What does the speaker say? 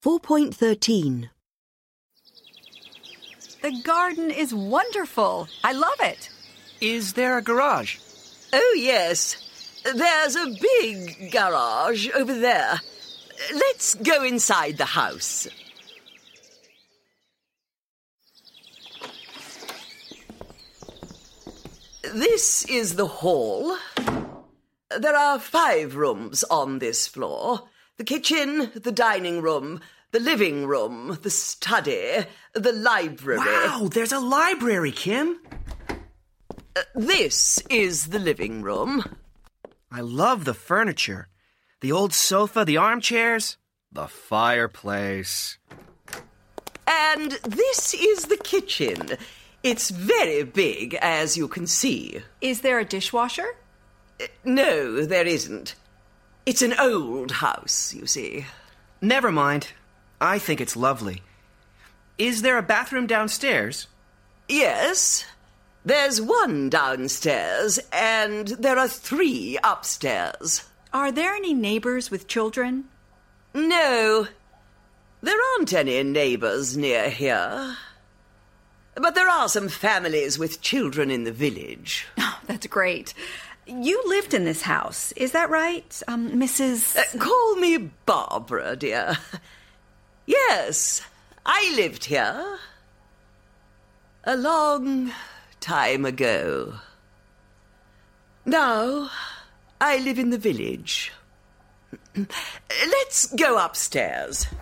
4.13. The garden is wonderful. I love it. Is there a garage? Oh, yes. There's a big garage over there. Let's go inside the house. This is the hall. There are 5 rooms on this floor. The kitchen, the dining room, the living room, the study, the library. Wow, there's a library, Kim. This is the living room. I love the furniture. The old sofa, the armchairs, the fireplace. And this is the kitchen. It's very big, as you can see. Is there a dishwasher? No, there isn't. It's an old house, you see. Never mind. I think it's lovely. Is there a bathroom downstairs? Yes. There's 1 downstairs, and there are 3 upstairs. Are there any neighbors with children? No. There aren't any neighbors near here. But there are some families with children in the village. Oh, that's great. You lived in this house, is that right, Mrs.? Call me Barbara, dear. Yes, I lived here. A long time ago. Now, I live in the village. Let's go upstairs.